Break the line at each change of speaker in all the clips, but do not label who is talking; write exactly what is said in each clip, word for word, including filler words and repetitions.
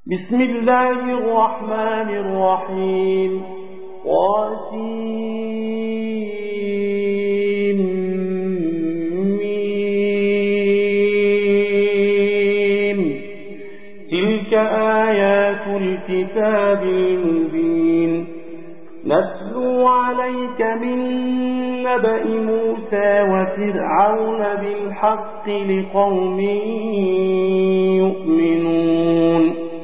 بسم الله الرحمن الرحيم. قاسم ميم. تلك آيات الكتاب المبين. نتلو عليك من نبأ موسى وفرعون بالحق لقوم يؤمنون.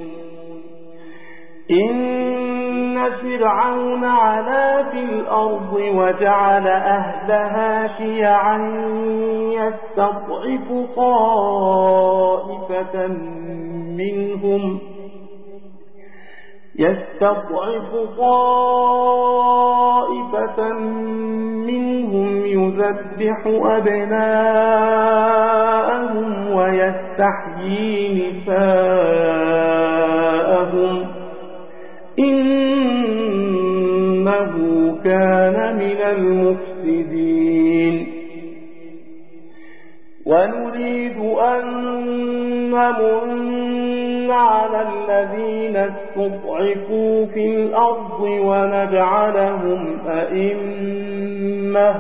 إن فرعون علا في الأرض وجعل أهلها شيعا يستضعف طائفة منهم يستضعف طائفة منهم يذبح أبناءهم ويستحيي نساءهم إنه كان من المفسدين. ونريد أن نمن على الذين استضعفوا في الأرض ونجعلهم أئمة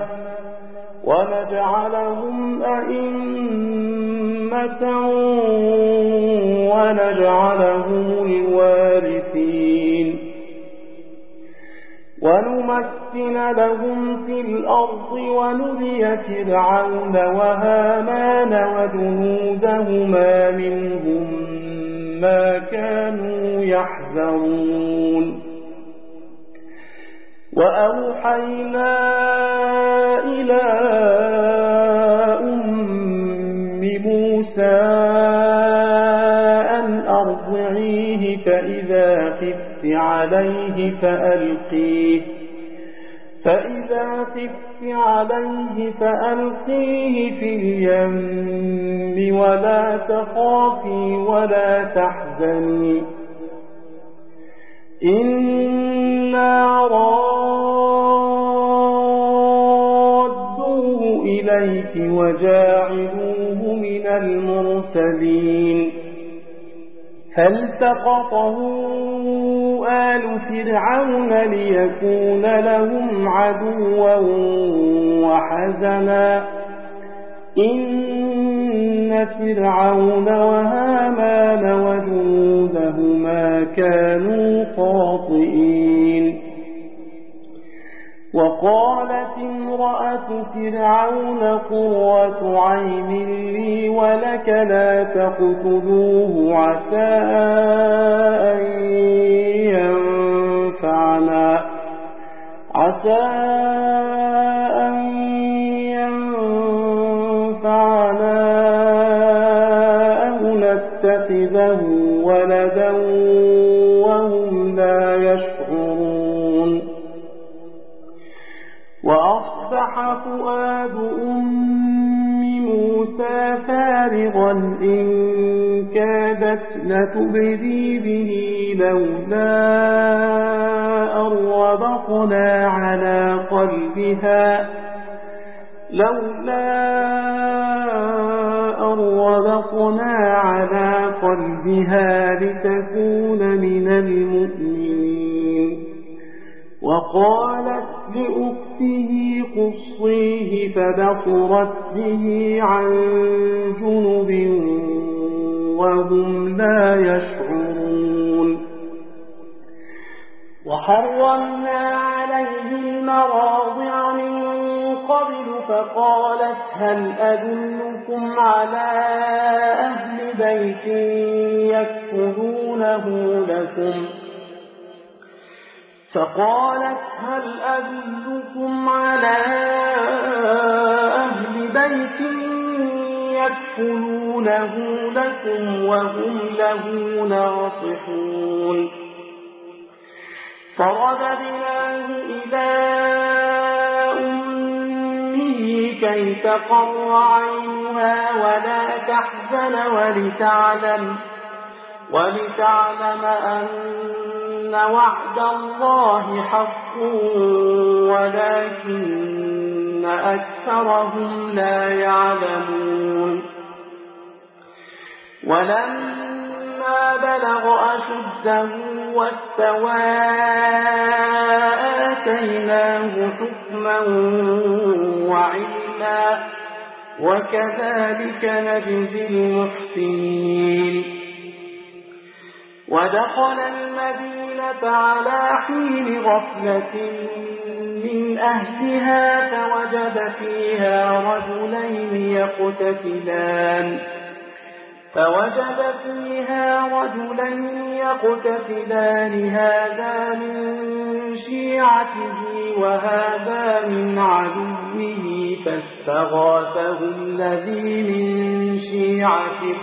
ونجعلهم أئمة ونجعلهم الوارثين ونمكن لهم في الأرض ونري فرعون وهامان وجنودهما منهم ما كانوا يحذرون. وأوحينا إلى أم موسى أن أرضعيه فإذا خفت عليه فألقيه فإذا خفت عليه فألقيه في اليم ولا تخافي ولا تحزني إنا رادوه إليك وجاعلوه من المرسلين. فالتقطه آل فرعون ليكون لهم عدوا وحزنا إن فرعون وهامان وجنودهما كانوا خاطئين. وقالت امرأة فرعون قرة عين لي ولك لا تقتلوه عسى أن ينفعنا عسى أن ينفعنا أو نتخذه ولدا وهم لا يشعرون. وأصبح فؤاد أم موسى فارغا إن كادت لتبدي به لولا أن ربطنا على قلبها لولا أن ربطنا على قلبها لتكون من المؤمنين. وقالت لأخته قصيه فبصرت به عن جنب وهم لا يشعرون. وحرمنا عليه المراضع من قبل فقالت هل أدلكم على أهل بيت يكفلونه لكم فقالت هل أدلكم على أهل بيت يكفلونه لكم وهم له ناصحون. فرددناه إلى أمه كي تقر عينها ولا تحزن ولتعلم ولتعلم أن وعد الله حق ولكن أكثرهم لا يعلمون. ولما فلما بلغ أشده واستوى آتيناه حكما وعلما وكذلك نجزي المحسنين ودخل المدينة على حين غفلة من أهلها فوجد فيها رجلين يقتتلان فوجد فيها رجلين يقتتلان هذا من شيعته وهذا من عدوه فاستغاثه الذي من شيعته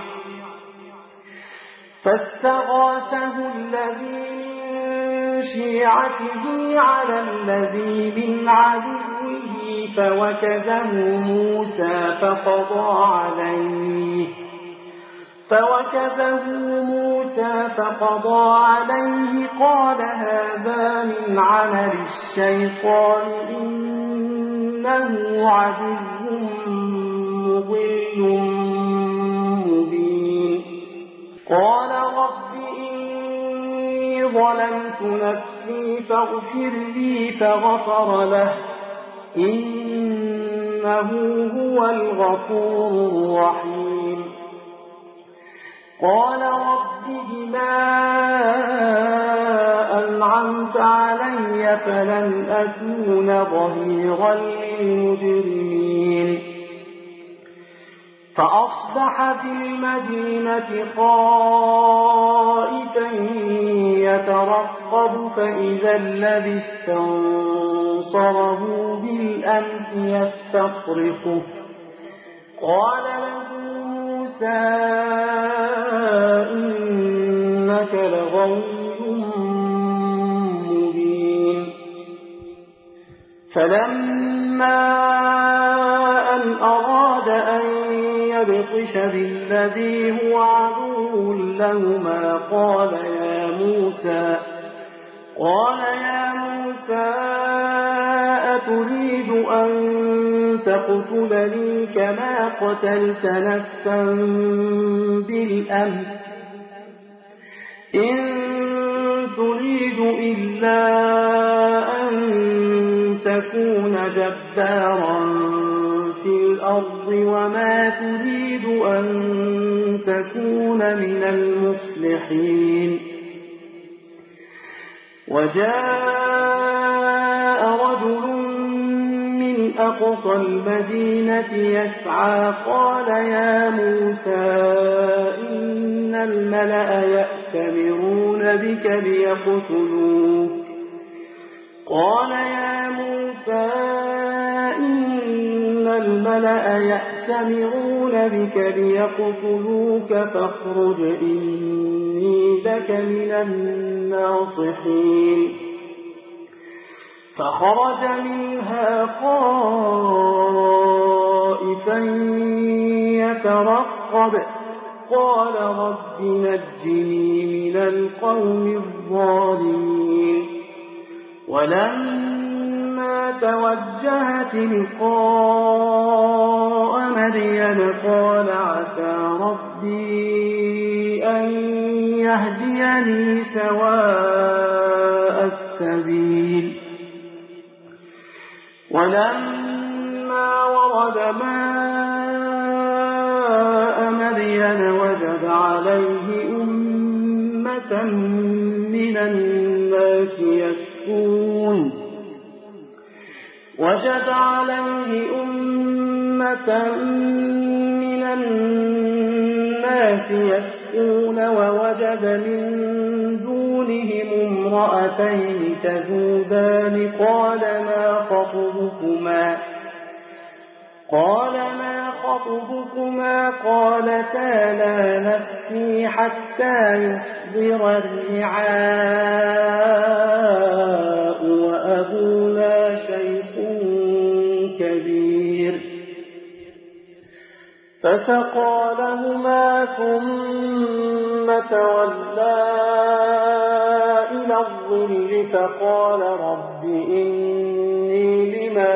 فاستغاثه الذي من شيعته على الذي من عدوه فوكزه موسى فقضى عليه فوكزه موسى فقضى عليه قال هذا من عمل الشيطان إنه عدو مضل مبين قال رب إني ظلمت نفسي فاغفر لي فغفر له إنه هو الغفور الرحيم قال رب بما أنعمت علي فلن أكون ظهيرا للمجرمين فأصبح في المدينة خائفا يترقب فإذا الذي استنصره بالأمس يستصرخه قال له موسى إنك لغوي مبين فلما أن أراد أن يبطش بالذي هو عدو لهما قال يا موسى قال يا موسى أتريد أن تقتلني كما قتلت نفسا بالأمس إن تريد إلا أن تكون جبارا في الأرض وما تريد أن تكون من المصلحين وجاء رجل من أقصى المدينة يسعى قال يا موسى إن الملأ يأتمرون بك ليقتلوك قال يا موسى إن الملأ يأتمرون بك ليقتلوك فاخرج إني لك من الناصحين فخرج منها خائفا يترقب قال رب نجني من القوم الظالمين ولما توجه تلقاء مدين قال عسى ربي أن يهديني سواء السبيل ولما ورد ماء مدين وجد عليه أمة من الناس يسقون وجد عليه أمة من الناس يسقون ووجد من دونهم امرأتين تذودان قال ما خطبكما قال ما خطبكما قالتا لا نسقي حتى يصدر الرعاء وأبونا شيخ كبير فسقى لهما ثم تولى إلى الظل فقال رب إني لما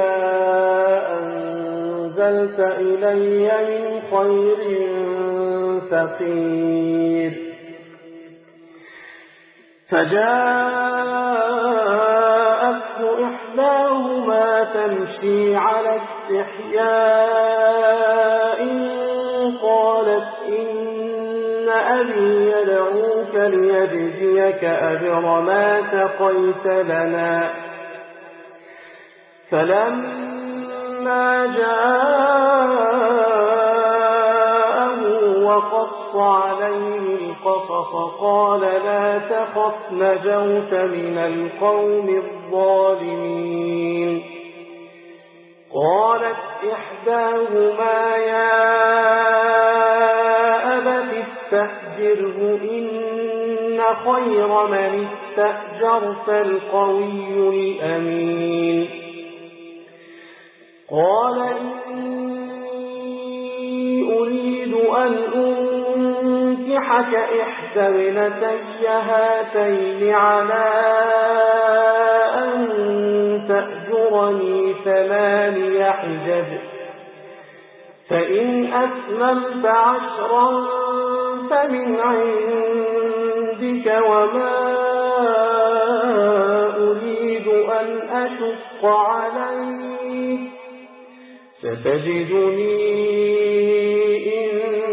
أنزلت إلي من خير فقير فجاءته إحداهما تمشي على استحياء قالت إن أبي يدعوك ليجزيك أجر ما سقيت لنا. فلما جاءه وقص عليه القصص قال لا تخف نجوت من القوم الظالمين. قالت إحداهما يا أبت استأجره إن خير من استأجرت القوي الأمين. قال إني أريد أن أنكحك إحدى ابنتي هاتين على أن تأجرني ثماني حجج فإن أتممت عشرا فمن عندك وما أريد أن أشق عليك ستجدني إن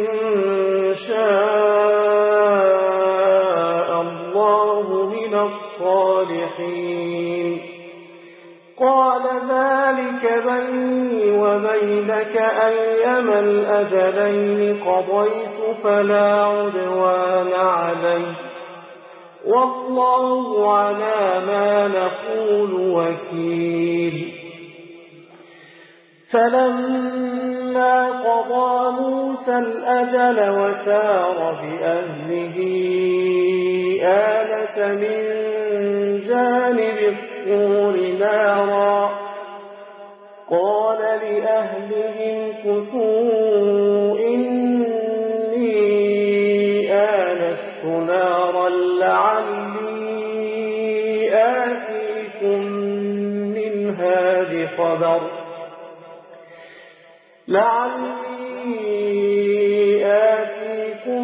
شاء الله من الصالحين. قال ذلك بيني وبينك أيما الأجلين قضيت فلا عدوان علي والله على ما نقول وكيل. فلما قضى موسى الأجل وسار بأهله آنس من جانب الطور نارا قال لأهلهم كثوا إني آنست نارا لعلي آتيكم منها بخبر لعلي آتيكم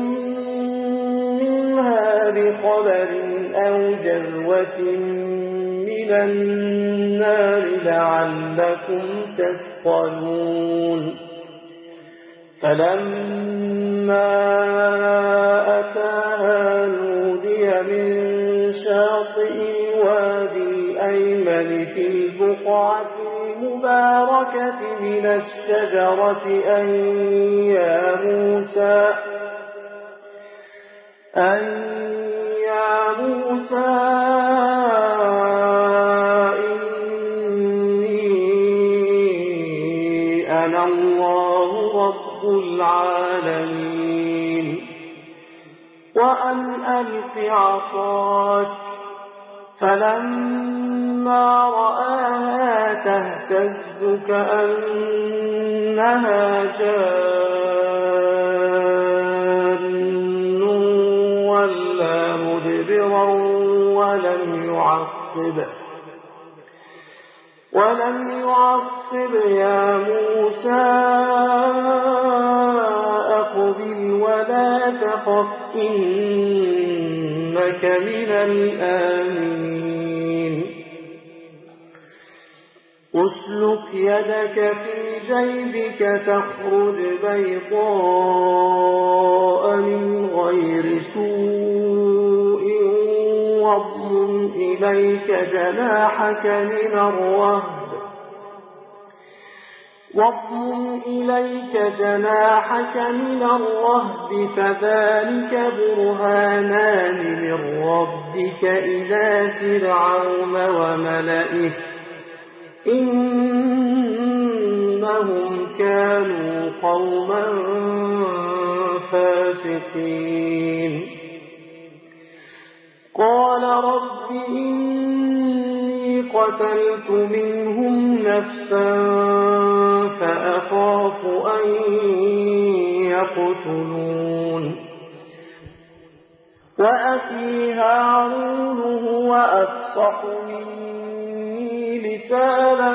منها بخبر أو جذوة من النار لعلكم تثقلون. فلما أتاها نودي من شاطئ الوادي الأيمن في البقعة المباركة من الشجرة أن يا موسى أن يا موسى إني أنا الله رب العالمين وأن ألق عصاك. فلما رآها تهتز كأنها جان ولا مدبرا ولم يعقب ولم يعقب يا موسى أقبل ولا تخف إنك من الآمنين. أسلك يدك في جيبك تخرج بيضاء من غير سوء واضم إليك جناحك من الرهب واضم إليك جناحك من الرهب فذلك برهانان من ربك إلى فرعون وملئه إنهم كانوا قوما فاسقين. قال رب إني قتلت منهم نفسا فأخاف أن يقتلون وأخي هارون هو أفصح مني لسانا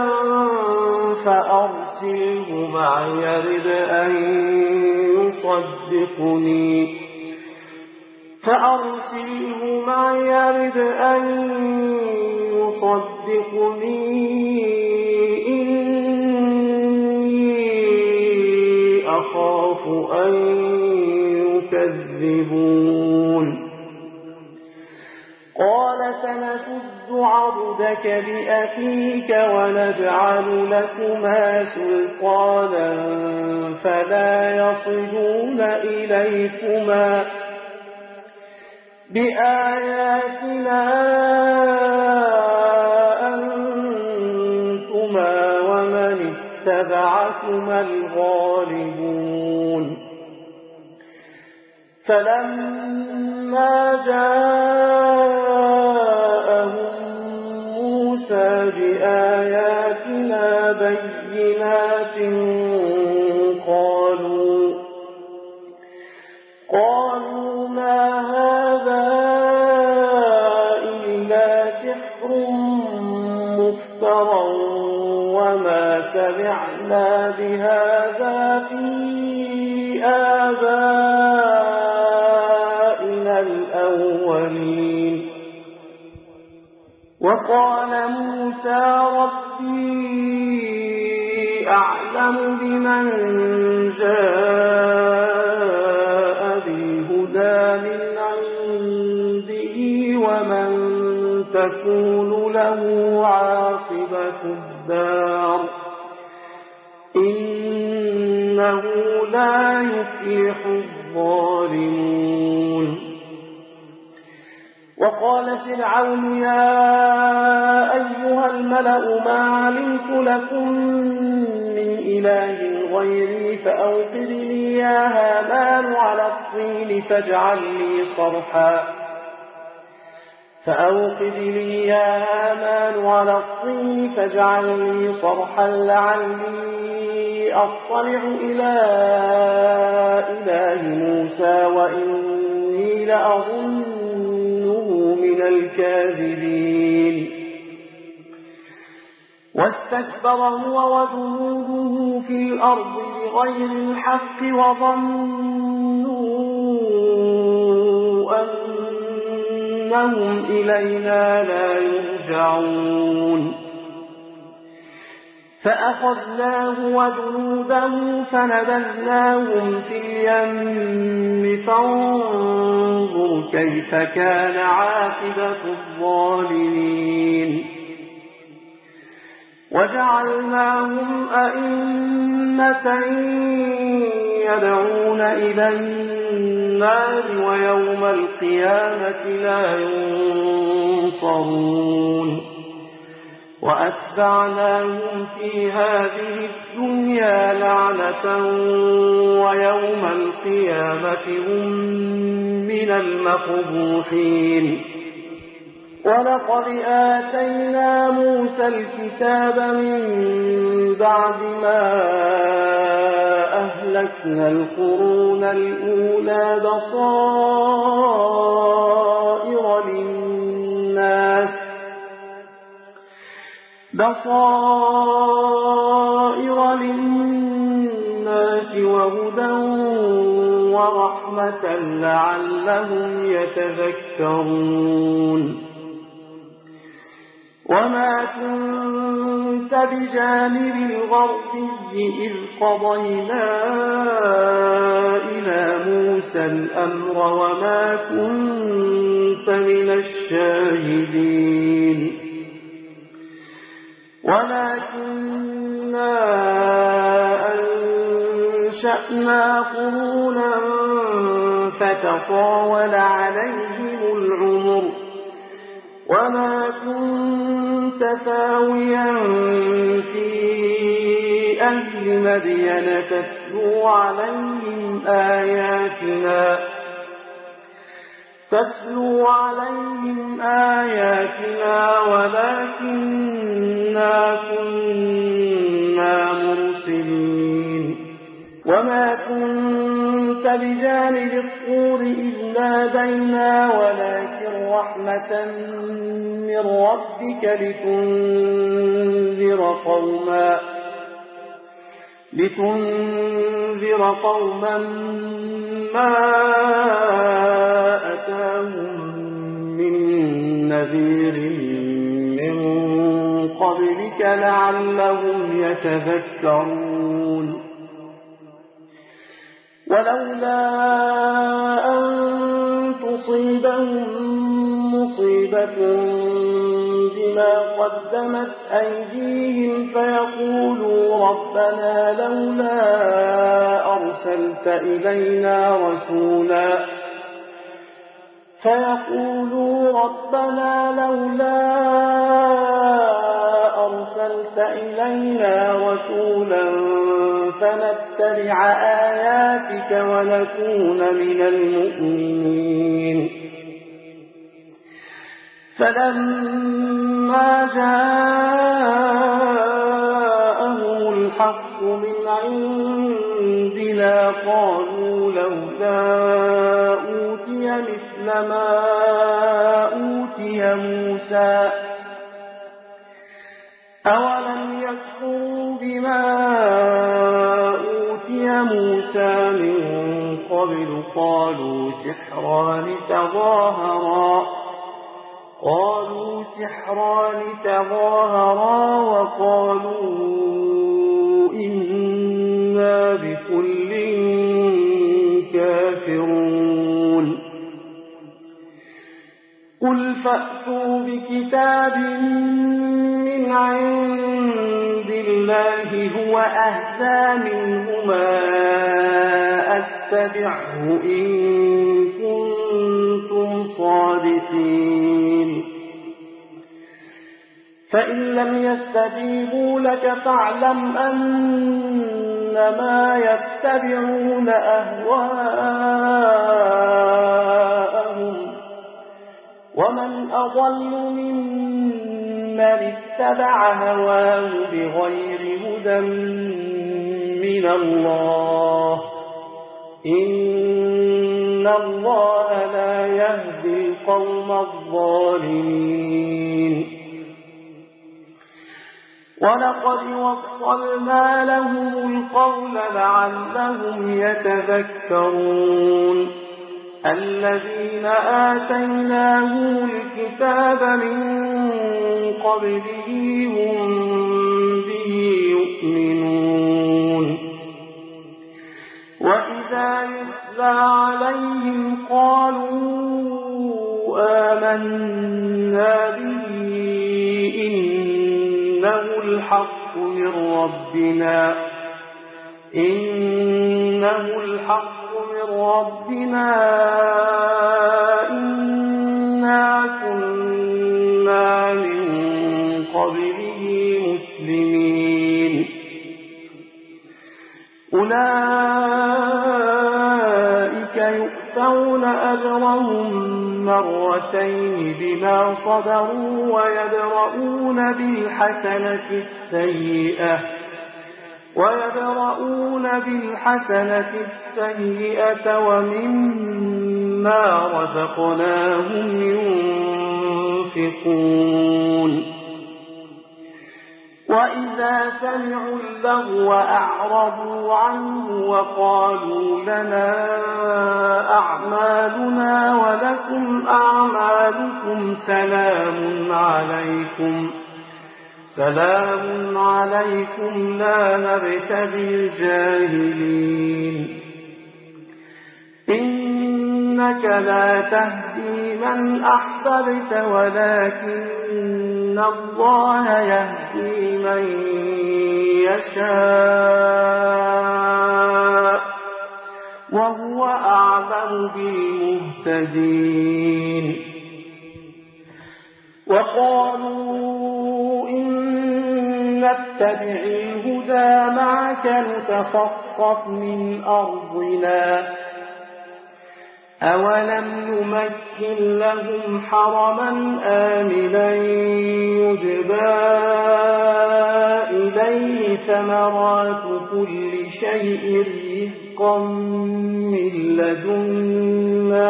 فأرسله معي يرد أن يصدقني فأرسله معي يرد أن يصدقني إني أخاف أن يكذبون قال سنشد عضدك بأخيك ونجعل لكما سلطانا فلا يصلون إليكما بآياتنا أنتما ومن اتبعكما الغالبون فلما جاءهم موسى بآياتنا بينات قالوا قالوا ما هذا إلا سحر مفترى وما سمعنا بهذا في آبائنا الأولين وقال موسى ربي أعلم بمن جاء بالهدى من عنده ومن تكون له عاقبة الدار إنه لا يفلح الظالمون وقال فرعون يا أيها الملأ ما علمت لكم من إله غيري فأوقد لي يا هامان على الطين فاجعل لي صرحا فأوقد لي يا هامان على الطين فاجعل لي صرحا لعلي أطلع إلى إله موسى وإني لأظنه من الكاذبين واستكبر هو وجنوده في الأرض بغير الحق وظنوا أنهم إلينا لا يرجعون فأخذناه وجنوده فنبذناهم في اليم فانظر كيف كان عاقبة الظالمين وجعلناهم أئمة يدعون إلى النار ويوم القيامة لا ينصرون وأتبعناهم في هذه الدنيا لعنة ويوم القيامة هم من المقبوحين ولقد آتينا موسى الكتاب من بعد ما أهلكنا القرون الأولى بصائر للناس بصائر للناس وهدى ورحمة لعلهم يتذكرون وما كنت بجانب الغربي إذ قضينا إلى موسى الأمر وما كنت من الشاهدين ولكننا أنشأنا قرونا فتطاول عليهم العمر وما كنت ثاويا في أهل مدين تتلو عليهم آياتنا تتلو عليهم آياتنا ولكننا كنا مرسلين وما كنت بجانب الطور إذ نادينا ولكن رحمة من ربك لتنذر قوما لتنذر قوما ما أتاهم من نذير من قبلك لعلهم يتذكرون ولولا أن تصيبهم مصيبة بما قدمت أيديهم فيقولوا ربنا لولا أرسلت إلينا رسولا فيقولوا ربنا لولا أرسلت إلينا رسولا فنتبع آياتك ونكون من المؤمنين فلما جاءهم الحق من عندنا قالوا لولا أوتي مثل ما أوتي موسى أولم يكفروا بما أوتي موسى من قبل قالوا سحران تظاهرا قالوا سحران تظاهرا وقالوا إنا بكل كافرون قل فأتوا بكتاب من عند الله هو أهدى منهما أتبعه إن كنتم صادقين فإن لم يستجيبوا لك فاعلم أنما يتبعون أهواءهم ومن أضل ممن اتبع هواه بغير هدى من الله إن الله لا يهدي القوم الظالمين ولقد وصلنا لهم القول لعلهم يتذكرون الذين آتيناهم الكتاب من قبله هم به يؤمنون وإذا يتلى عليهم قالوا آمنا به إنه الحق من ربنا إنه الحق من ربنا إنا كنا من قبله مسلمين أولئك يؤتون أجرهم مرتين بما صبروا ويدرؤون بالحسنة السيئة ويدرؤون بالحسنة السيئة ومما رزقناهم ينفقون وإذا سمعوا اللغو أعرضوا عنه وقالوا لنا أعمالنا ولكم أعمالكم سلام عليكم سلام عليكم لا نبتغي الجاهلين إنك لا تهدي من أحببت ولكن الله يهدي من يشاء وهو أعلم بالمهتدين وقالوا إن نتبع الهدى معك نتخطف من أرضنا أولم نمكن لهم حرما آمنا يجبى إليه ثمرات كل شيء رزقا من لدنا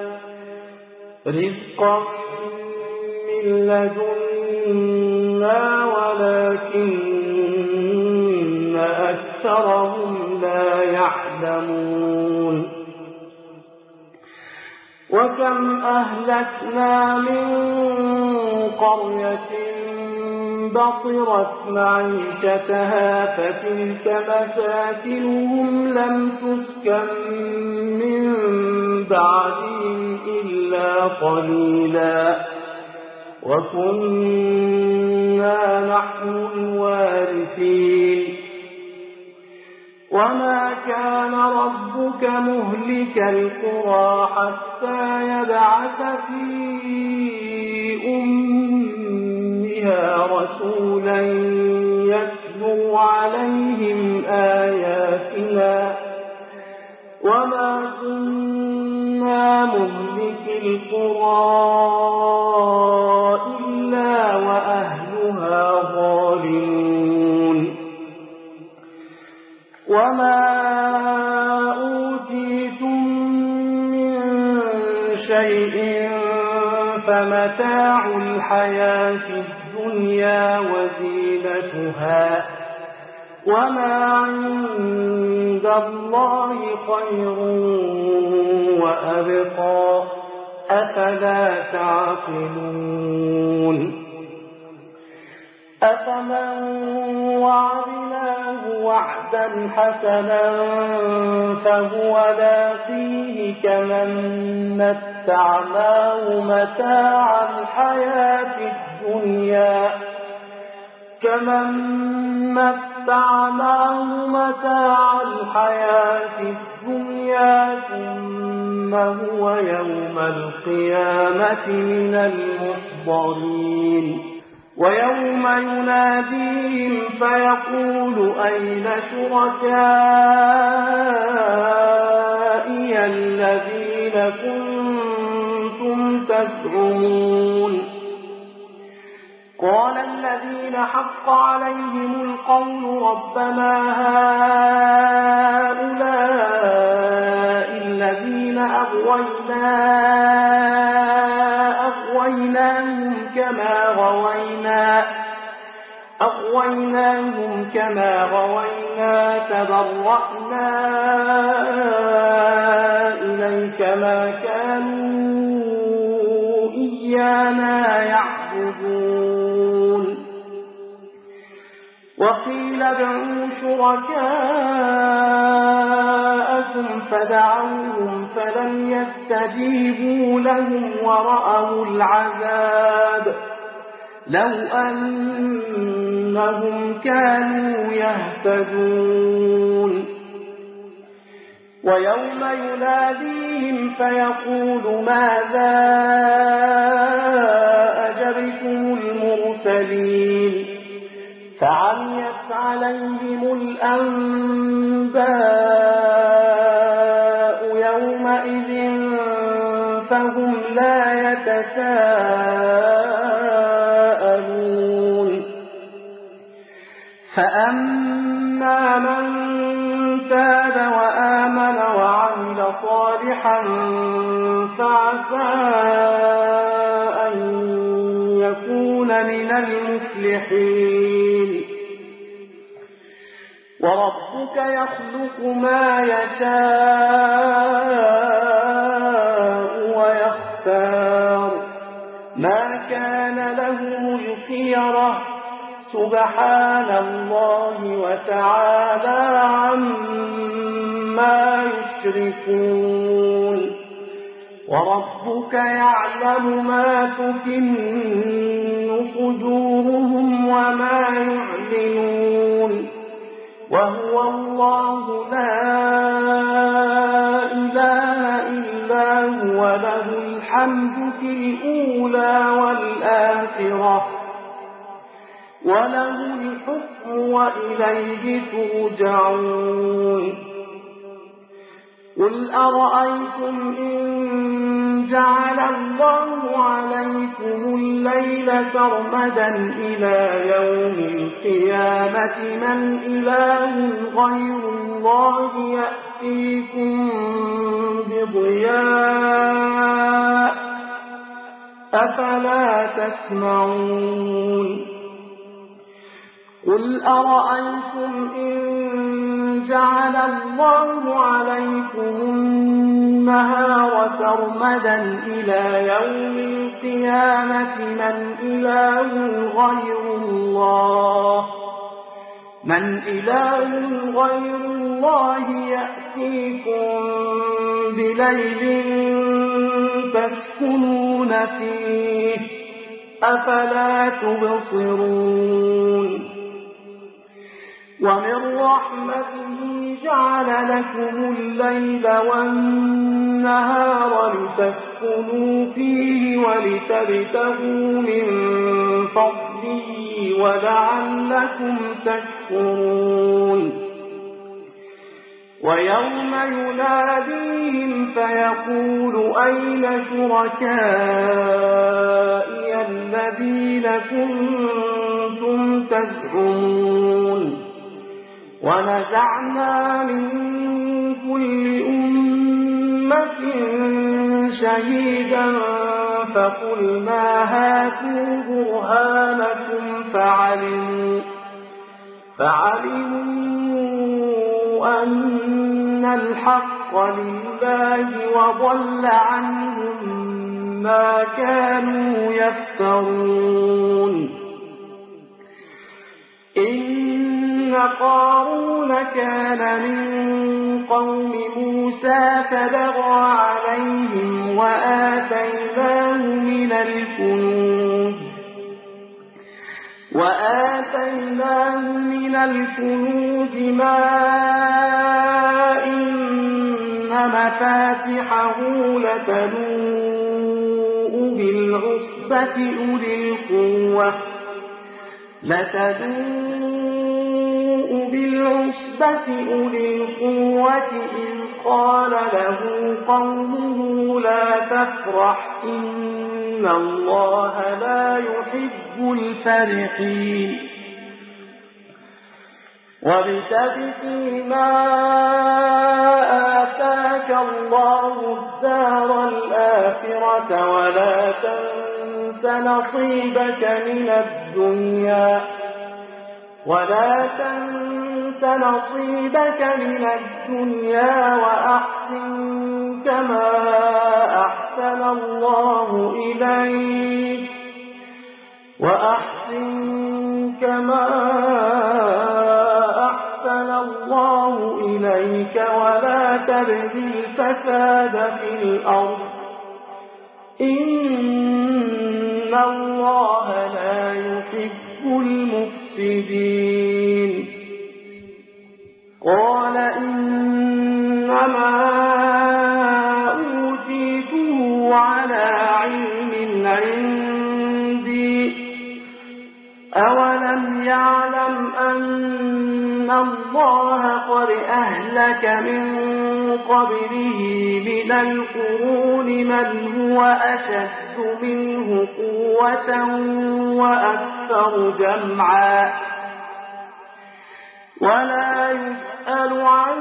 رزقا من لدنا ولكن أكثر أكثرهم لا يعلمون وكم أهلكنا من قرية بطرت معيشتها فتلك مساكنهم لم تسكن من بعدهم إلا قليلا وكنا نحن الوارثين وما كان ربك مهلك القرى حتى يبعث في أمها رسولا يتلو عليهم آياتنا وما كنا مهلك القرى إلا وأهلها ظالمون وما أوتيتم من شيء فمتاع الحياة الدنيا وزينتها وما عند الله خير وأبقى أفلا تعقلون أفمن وعدناه وعدا حسنا فهو لاقيه كمن متعناه متاع الحياة الدنيا كمن متعناه متاع الحياة الدنيا ثم هو يوم القيامة من المحضرين ويوم يناديهم فيقول أين شركائي الذين كنتم تزعمون قال الذين حق عليهم القول ربنا هؤلاء الذين أغوينا أغويناهم كما غوينا أغويناهم كما غوينا تبرأنا إليك ما كانوا إيانا يعبدون وقيل ادعوا شركاءكم فدعوهم فلم يستجيبوا لهم ورأوا العذاب لو أنهم كانوا يهتدون ويوم يناديهم فيقول ماذا أجبتم المرسلين فعميت عليهم الأنباء يومئذ فهم لا يتساءلون فأما من تاب وآمن وعمل صالحا فعسى أن يكون من المفلحين وربك يخلق ما يشاء ويختار ما كان لهم الخيرة سبحان الله وتعالى عما يشركون وربك يعلم ما تكن صدورهم وما يعلنون وهو الله لا إله إلا هو له الحمد في الأولى والآخرة وله الحكم وإليه ترجعون قل أرأيتم إن جعل الله عليكم الليل سرمدا إلى يوم القيامة من إله غير الله يأتيكم بضياء أفلا تسمعون قل أرأيتم إن جعل الله عليكم النهار سرمدا إلى يوم القيامة من إله غير الله من إله غير الله يأتيكم بليل تسكنون فيه أفلا تبصرون ومن رحمته جعل لكم الليل والنهار لتسكنوا فيه ولتبتغوا من فضله ولعلكم تشكرون ويوم يناديهم فيقول أين شركائي الذين كنتم تزعمون ونزعنا من كل أمة شهيدا فقلنا هاتوا برهانكم فعلموا فعلموا أن الحق لله وضل عنهم ما كانوا يفترون إن قارون كان من قوم موسى فبغى عليهم وآتيناه من الكنوز وآتيناه من الكنوز ما إن مفاتحه لتنوء بالعصبة أولي القوة لتنوء بالعصبة أولي القوة إذ قال له قومه لا تفرح إن الله لا يحب الفرحين وابتغ فيما آتاك الله الدار الآخرة ولا تنس نصيبك من الدنيا ولا تنس نصيبك من الدنيا وأحسن كما أحسن الله إليك وأحسن كما أحسن الله إليك ولا تبغي الفساد في الأرض إن الله لا يحب المفسدين قال إنما أوتيته على علم عندي أولم يعلم أن الله قد أهلك من قبله من القرون من هو أشد منه قوة وأكثر جمعا ولا يسأل عن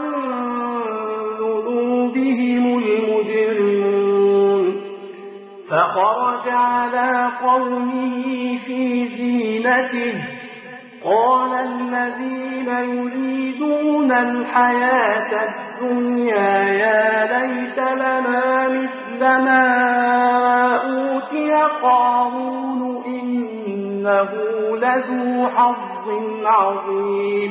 ذنوبهم المجرمون فخرج على قومه في زينته قال الذين يريدون الحياة الدنيا يا ليت لنا مثل ما أوتي قارون إنه لذو حظ عظيم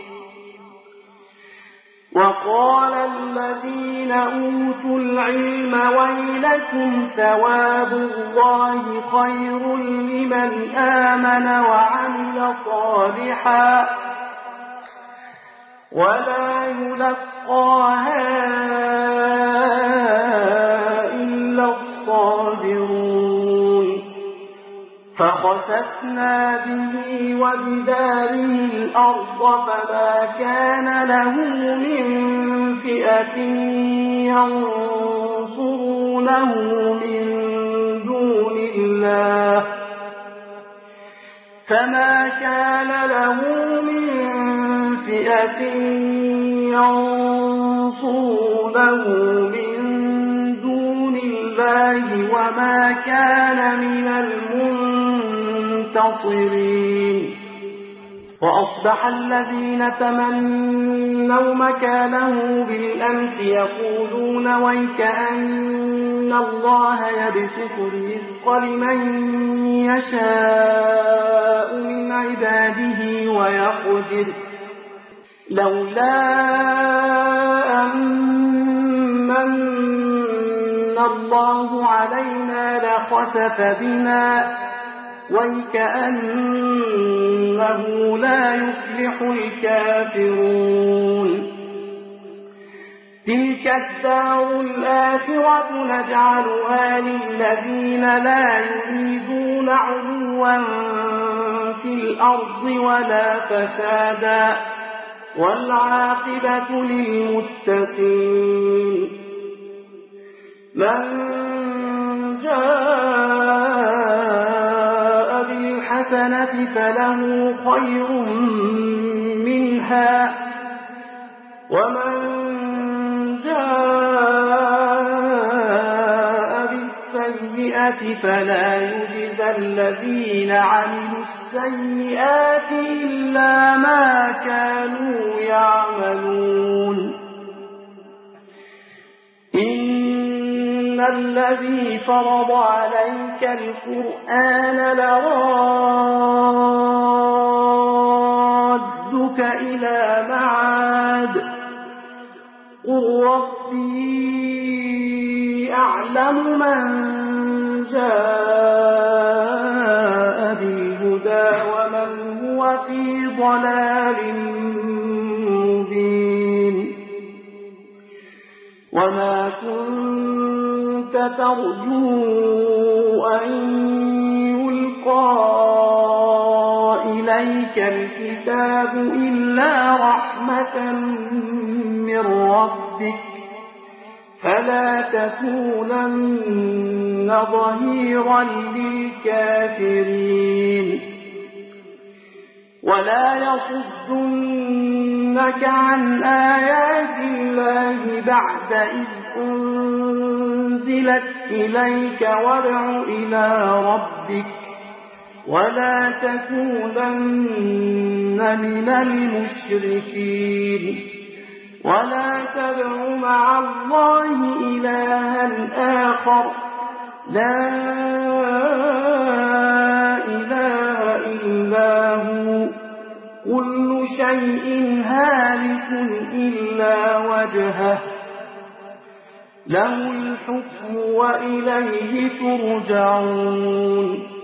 وقال الذين أوتوا العلم ويلكم ثواب الله خير لمن آمن وعمل صالحا ولا يلقاها إلا الصابرون فخسفنا به وبداره الأرض فما كان له من فئة ينصرونه من دون الله فما كان له من فئة ينصرونه من دون الله وما كان من المنتصرين وأصبح الذين تمنوا مكانه بالأمس يقولون ويكأن الله يبسط الرزق لمن يشاء من عباده ويقدر لولا أمن الله علينا لخسف بنا وَيْكَأَنَّهُ لَا يُفْلِحُ الْكَافِرُونَ تِلْكَ الدَّارُ الْآخِرَةُ نَجْعَلُهَا لِلَّذِينَ لا يُرِيدُونَ عُلُوًّا فِي الْأَرْضِ وَلَا فَسَادًا وَالْعَاقِبَةُ لِلْمُتَّقِينَ مَنْ جَاءَ بالحسنة فله خير منها ومن جاء بالسيئة فلا يجزى الذين عملوا السيئات إلا ما كانوا يعملون إن الذي فرض عليك القرآن لرادك إلى معاد قل ربي أعلم من جاء بالهدى ومن هو في ضلال مبين وما كنت ترجو أن يلقى إليك الكتاب إلا رحمة من ربك فلا تكونن ظهيرا للكافرين ولا يصدنك عن آيات الله بعد إذ أنزلت إليك وادع إلى ربك ولا تكونن من المشركين ولا تدع مع الله إلها آخر لا إله إلا هو كل شيء هالك إلا وجهه له الحكم وإليه ترجعون